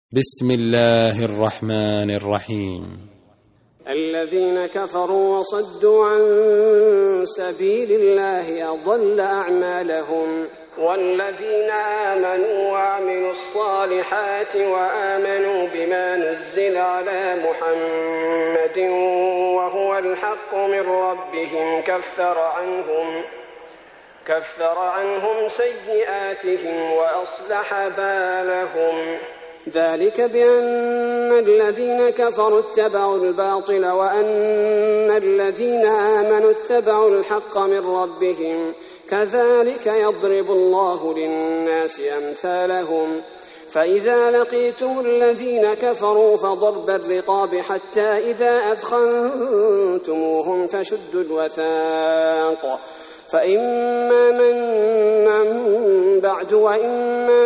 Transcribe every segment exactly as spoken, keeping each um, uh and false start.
بسم الله الرحمن الرحيم. الذين كفروا وصدوا عن سبيل الله أضل أعمالهم، والذين آمنوا وعملوا الصالحات وآمنوا بما نزل على محمد وهو الحق من ربهم كفر عنهم كفر عنهم سيئاتهم وأصلح بالهم. ذلك بأن الذين كفروا اتبعوا الباطل وأن الذين آمنوا اتبعوا الحق من ربهم، كذلك يضرب الله للناس أمثالهم. فإذا لقيتم الذين كفروا فضرب الرقاب حتى إذا أثخنتموهم فشدوا الوثاق، فإما منا بعد وإما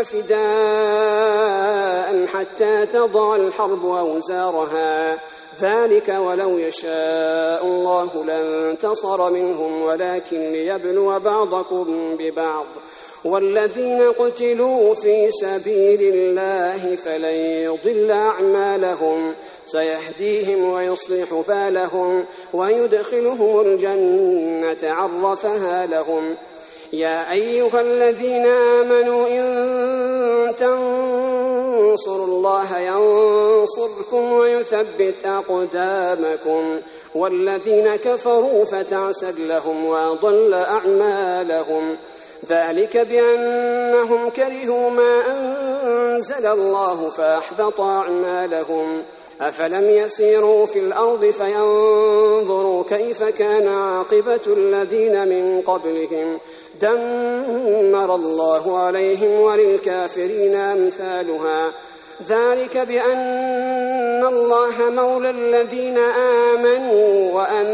فداء حتى تضع الحرب أوزارها، ذلك ولو يشاء الله لانتصر منهم ولكن ليبلو بعضكم ببعض. والذين قتلوا في سبيل الله فلن يضل أعمالهم، سيهديهم ويصلح بالهم ويدخلهم الجنة عرفها لهم. يا أيها الذين آمنوا إن تنصروا الله ينصركم ويثبت أقدامكم، والذين كفروا فتعسا لهم وأضل أعمالهم. ذلك بأنهم كرهوا ما أنزل الله فأحبط أعمالهم. أفلم يسيروا في الأرض فينظروا كيف كان عاقبة الذين من قبلهم، دمر الله عليهم وللكافرين أمثالها. ذلك بأن الله مولى الذين آمنوا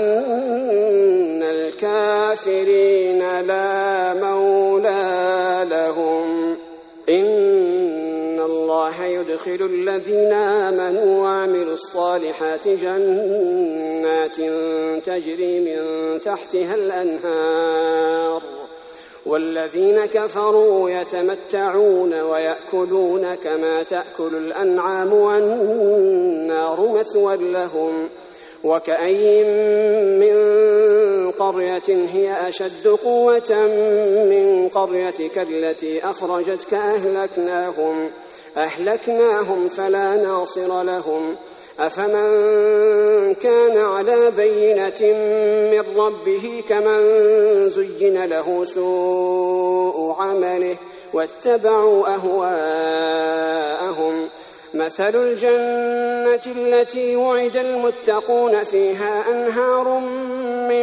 وأن الكافرين لا مولى لهم. إن الله يدخل الذين آمنوا وعملوا الصالحات جنات تجري من تحتها الأنهار، والذين كفروا يتمتعون ويأكلون كما تأكل الأنعام والنار مثوى لهم. وكأين من قرية هي أشد قوة من قريتك التي أخرجتك أهلكناهم أهلكناهم فلا ناصر لهم. أفمن كان على بينة من ربه كمن زين له سوء عمله واتبعوا أهواءهم. مثل الجنة التي وعد المتقون فيها أنهار من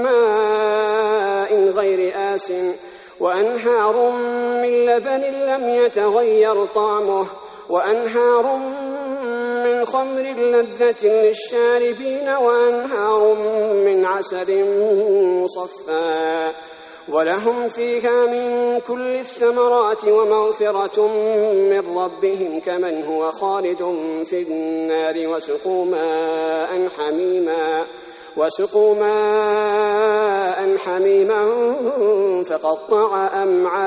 ماء غير آسن وأنهار من لبن لم يتغير طعمه وأنهار من خمر لذة للشاربين وأنهار من عسل مصفى، ولهم فيها من كل الثمرات ومغفرة من ربهم كمن هو خالد في النار وسقوا ماء حميما وسقوا ماء حميما فقطع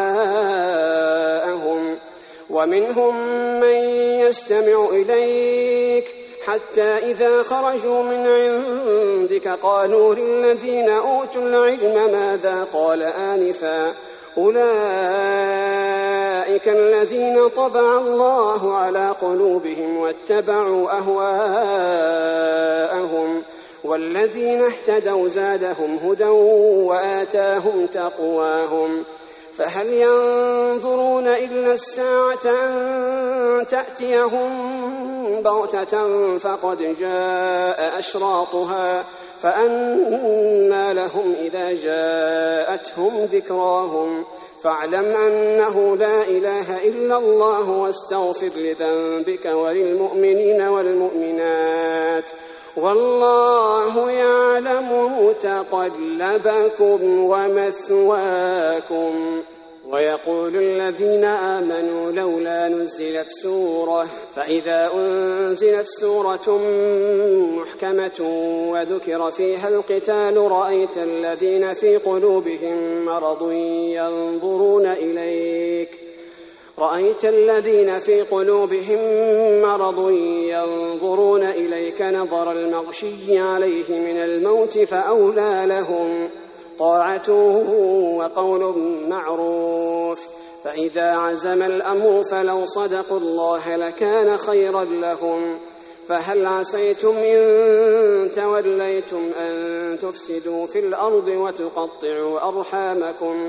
أمعاءهم. ومنهم من يستمع إليك حتى إذا خرجوا من عندك قالوا للذين أوتوا العلم ماذا قال آنفا، أولئك الذين طبع الله على قلوبهم واتبعوا أهواءهم، والذين اهتدوا زادهم هدى وآتاهم تقواهم. فهل ينظرون إلا الساعة أن تأتيهم بغتة فقد جاء أشراطها، فأنى لهم إذا جاءتهم ذكراهم. فاعلم أنه لا إله إلا الله واستغفر لذنبك وللمؤمنين والمؤمنات، والله يعلم متقلبكم ومثواكم. ويقول الذين آمنوا لولا نزلت سورة، فإذا أنزلت سورة محكمة وذكر فيها القتال رأيت الذين في قلوبهم مرض ينظرون إليك رأيت الذين في قلوبهم مرض ينظرون إليك نظر المغشي عليه من الموت فأولى لهم طاعة وقول معروف. فإذا عزم الأمر فلو صدقوا الله لكان خيرا لهم. فهل عسيتم إن توليتم أن تفسدوا في الأرض وتقطعوا أرحامكم؟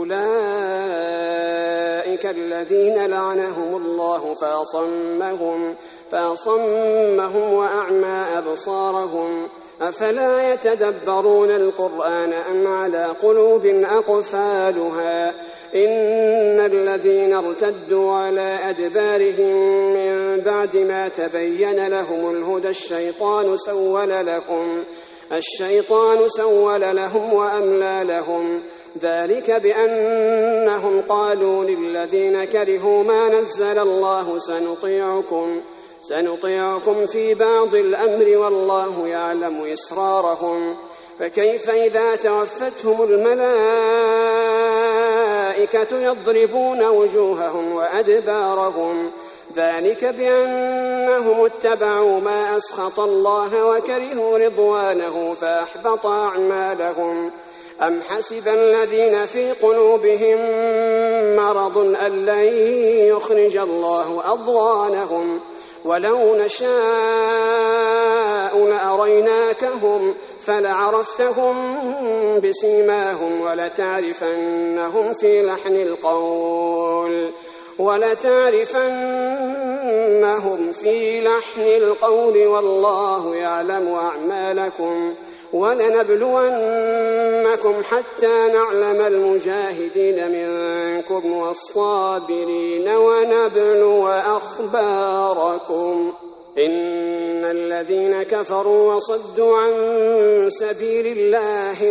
أولئك الذين لعنهم الله فأصمهم, فأصمهم وأعمى أبصارهم. أفلا يتدبرون القرآن أم على قلوب أقفالها؟ إن الذين ارتدوا على أدبارهم من بعد ما تبين لهم الهدى الشيطان سول لهم, الشيطان سول لهم وأملى لهم. ذلك بأنهم قالوا للذين كرهوا ما نزل الله سنطيعكم, سنطيعكم في بعض الأمر والله يعلم إسرارهم. فكيف إذا توفتهم الملائكة يضربون وجوههم وأدبارهم؟ ذلك بأنهم اتبعوا ما أسخط الله وكرهوا رضوانه فأحبط أعمالهم. أم حسب الذين في قلوبهم مرض أن لن يخرج الله أضغانهم؟ ولو نشاء لأريناكهم فلعرفتهم بسيماهم ولتعرفنهم في لحن القول ولتعرفنهم في لحن القول والله يعلم أعمالكم. ولنبلونكم حتى نعلم المجاهدين منكم والصابرين ونبلو أخباركم. إن الذين كفروا وصدوا عن سبيل الله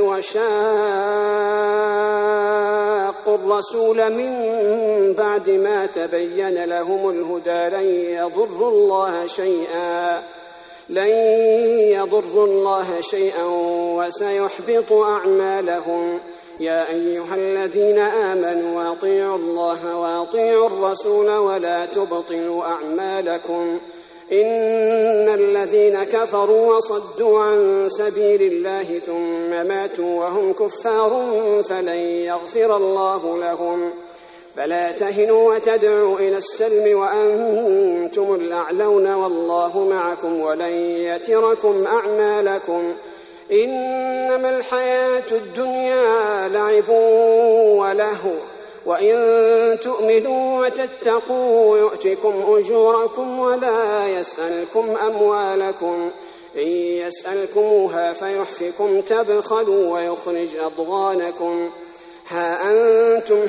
وشاقوا الرسول من بعد ما تبين لهم الهدى لن يضروا الله شيئا لن يضروا الله شيئا وسيحبط أعمالهم. يا أيها الذين آمنوا أطيعوا الله وأطيعوا الرسول ولا تبطلوا أعمالكم. إن الذين كفروا وصدوا عن سبيل الله ثم ماتوا وهم كفار فلن يغفر الله لهم. فلا تهنوا وتدعوا إلى السلم وأنتم الأعلون والله معكم ولن يتركم أعمالكم. إنما الحياة الدنيا لعب ولهو وإن تؤمنوا وتتقوا يؤتكم أجوركم ولا يسألكم أموالكم. إن يسألكموها فيحفكم تبخلوا ويخرج أضغانكم. ها أنتم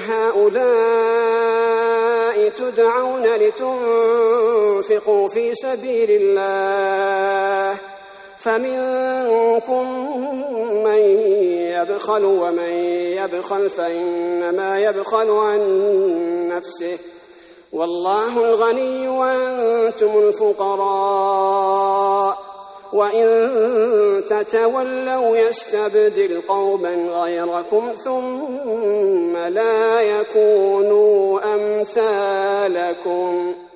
هؤلاء تدعون لتنفقوا في سبيل الله فمنكم من يبخل ومن يبخل فإنما يبخل عن نفسه والله الغني وأنتم الفقراء وإن تتولوا يستبدل قوما غيركم ثم لا يكونوا أمثالكم.